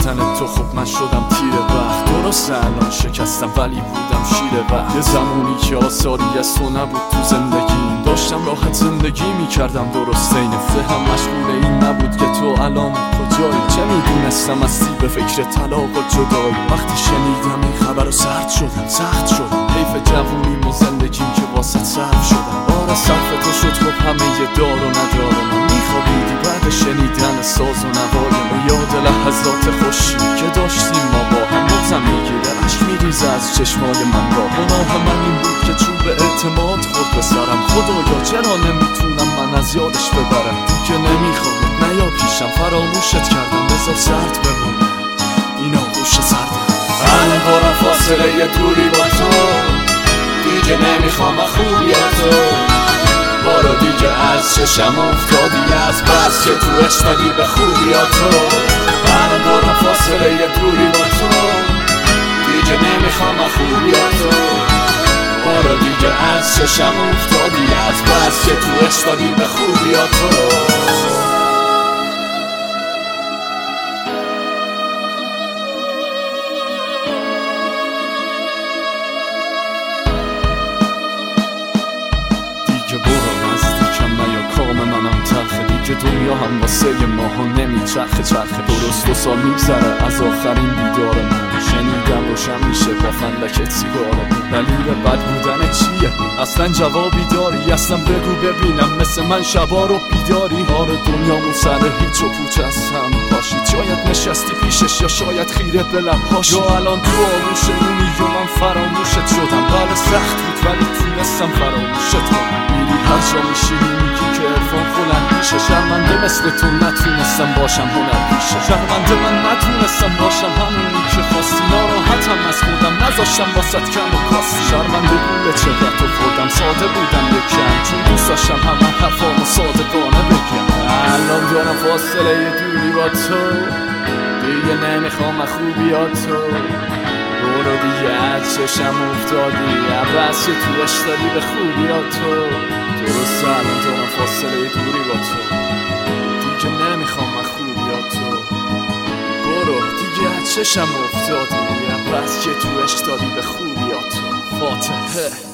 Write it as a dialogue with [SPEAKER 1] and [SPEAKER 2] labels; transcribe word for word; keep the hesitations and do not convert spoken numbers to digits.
[SPEAKER 1] رفتن تو خب من شدم تیر وقت. درست الان شکستم ولی بودم شیر وقت. یه زمانی که آثاری از تو نبود تو زندگی، داشتم راحت زندگی میکردم درست این ذهنم مشغول این نبود که تو الان کجایی. چه میدونستم هستی به فکر طلاق و جدایی. وقتی شنیدم این خبر رو سرد شدم سخت شدم. حیف جوونیم و زندگیم که واسط صرف شدم. آره صرف تو شد خب همه یه دار و ندار من. میخوابیدی بعد شنیدن ساز و نوای من. یاد لحظات خوشی که داشتیم ما با هم بغزم میگیره عشق میریزه از چشمای من را. گناه من این بود که چون به اعتماد خود به سرم. خدایا چرا نمیتونم من از یادش ببرم. دیگه نمیخوام نیا پیشم فراموشت کردم. بذار سرد بمونه این آغوش سردم.
[SPEAKER 2] الان دارم فاصله یه دوری با تو. دیگه نمیخوام خوبیاتو. بارو دیگه از چشم افتادی از بس که تو اشتادی به خوبیاتو. الان دارم فاصله یه دوری با تو. دیگه نمیخوام خوبیاتو. بارو دیگه از چشم افتادی از بس که تو اشتادی به خوبیاتو.
[SPEAKER 1] دیگه دنیا هم واسه ماها نمیچرخه چرخه. درست دو سال میگذره از آخرین دیدار ما. شنیدم روشن میشه با فندک سیگاره. دلیل بد بودن چیه؟ اصلا جوابی داری؟ اصلا بگو ببینم مثل من شبا رو بیداری. آره دنیامون سر هیچ و پوچ از هم پاشید. شاید نشستی پیشش یا شاید خیره به لبهاش. یا الان تو آغوش اونی و من فراموشت شدم. بله سخت بود ولی تونستم فراموشت کنم. میری هر جا میشینی میگی که عرفان فلان میشه. شرمنده مثل تو نتونستم باشم هنر پیشه. شرمنده من نتونستم باشم همونی که خواستی. ناراحتم از خودم نذاشتم واسط کم و کاستی. شرمنده گوله چهرت و خوردم ساده بودم یکم. چون دوست داشتم همه حرفامو صادقانه بگم.
[SPEAKER 2] الان دارم فاصله یه دوری با تو. دیگه نمیخوام خوبیاتو. برو دیگه از چشم افتادی عباس که تو اشتادی به خوبیاتو.
[SPEAKER 1] درست الان دارم فاصله یه دوری با تو. دیگه نمیخوام خوبیاتو. برو دیگه از چشم افتادی عباس که تو اشتادی به خوبیاتو. فاتحه.